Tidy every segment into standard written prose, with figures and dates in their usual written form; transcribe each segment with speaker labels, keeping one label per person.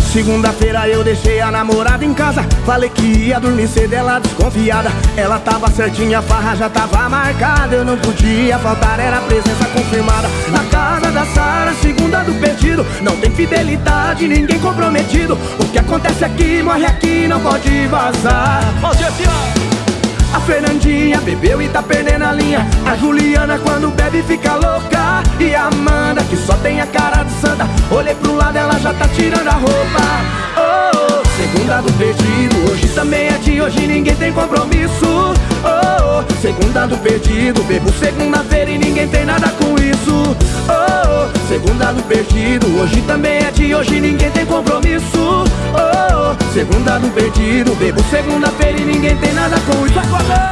Speaker 1: Segunda-feira eu deixei a namorada em casa. Falei que ia dormir cedo, ela desconfiada. Ela tava certinha, a farra já tava marcada. Eu não podia faltar, era presença confirmada. Na casa da Sara, segunda do perdido. Não tem fidelidade, ninguém comprometido. O que acontece aqui, morre aqui, não pode vazar. A Fernandinha bebeu e tá perdendo a linha. A Juliana quando bebe fica louca. E a Amanda que só tem a cara de santa. Olhei pro lado, ela já tá tirando a roupa. Oh, oh, segunda do perdido. Hoje também é de hoje, ninguém tem compromisso. Oh, oh, segunda do perdido. Bebo segunda-feira e ninguém tem nada com isso. Oh, oh, segunda do perdido. Hoje também é de hoje, ninguém tem compromisso. Oh, oh, segunda do perdido. Bebo segunda-feira e ninguém tem nada com isso.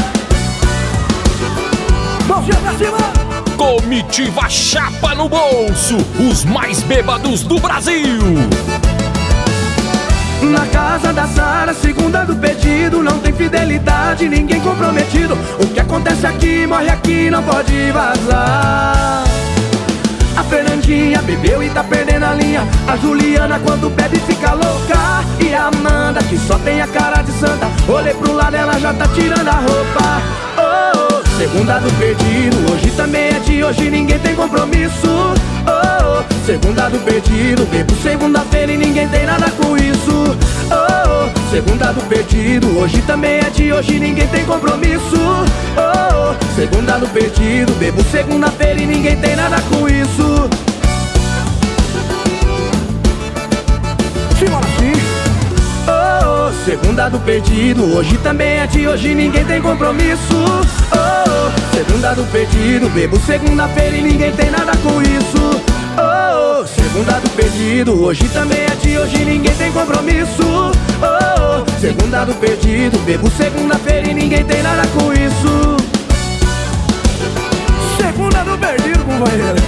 Speaker 1: Mãozinha pra cima!
Speaker 2: Comitiva Chapa no Bolso, os mais bêbados do Brasil.
Speaker 1: Na casa da Sara, segunda do pedido. Não tem fidelidade, ninguém comprometido. O que acontece aqui, morre aqui, não pode vazar. A Fernandinha bebeu e tá perdendo a linha. A Juliana quando bebe fica louca. E a Amanda que só tem a cara de santa. Olhei pro lado, ela já tá tirando a roupa. Oh, oh, segunda do perdido. Hoje também é de hoje, ninguém tem compromisso. Oh, oh, segunda do perdido. Bebo segunda-feira e ninguém tem nada com isso. Oh, oh, segunda do perdido. Hoje também é de hoje, ninguém tem compromisso. Oh, oh, segunda do perdido. Bebo segunda-feira e ninguém tem nada com isso. Simbora assim. Oh, oh, segunda do perdido. Hoje também é de hoje, ninguém tem compromisso. Oh, oh, segunda do perdido. Bebo segunda-feira e ninguém tem nada com isso. Oh, oh, segunda do perdido. Hoje também é de hoje, ninguém tem compromisso. Oh, oh, segunda do perdido. Bebo segunda-feira e ninguém tem nada com isso. Segunda do perdido, companheiro.